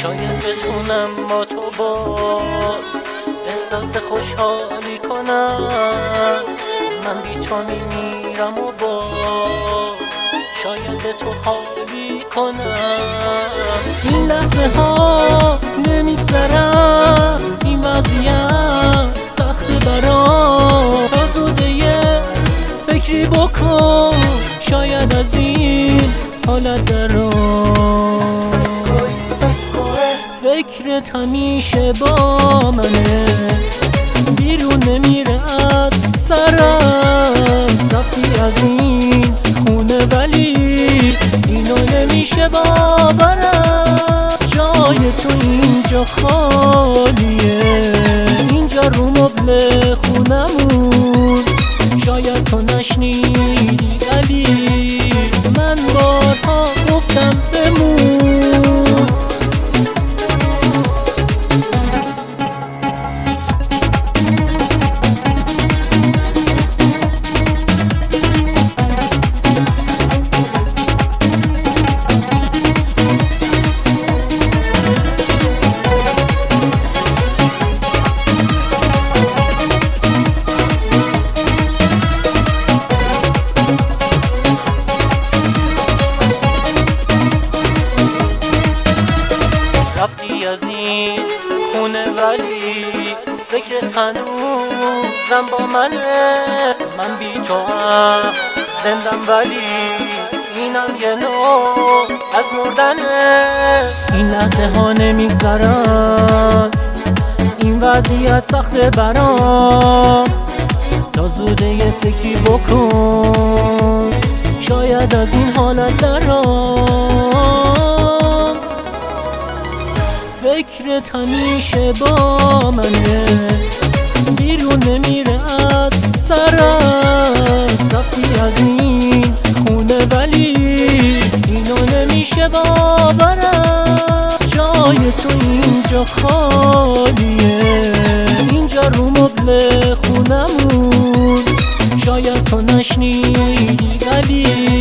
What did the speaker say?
شاید بتونم با تو باز احساس خوشحالی کنم. من بی تو میمیرم و باز شاید به تو حالی کنم. این لحظه ها نمیگذرم، این وضعیت سخت برام. تا زوده یه فکری بکن، شاید از این حالت درام. فکرت همیشه با منه، بیرون نمیره از سرم. رفتی از این خونه ولی اینو نمیشه باورم. جای تو اینجا خالیه، اینجا رو مبل خونمون. شاید تو نشنیدی ولی من بارها گفتم بمون. رفتی از این خونه ولی فکرت هنوزم با منه. من بی تو هم زندم ولی اینم یه نوع از مردنه. این لحظه ها نمیگذرن، این وضعیت سخت برام. تا زوده یه فکری بکن، شاید از این حالت درام. فکرت همیشه با منه، بیرون نمیره از سرم. رفتی از این خونه ولی اینو نمیشه باورم. جای تو اینجا خالیه، اینجا رو مبل خونمون. شاید تو نشنیدی ولی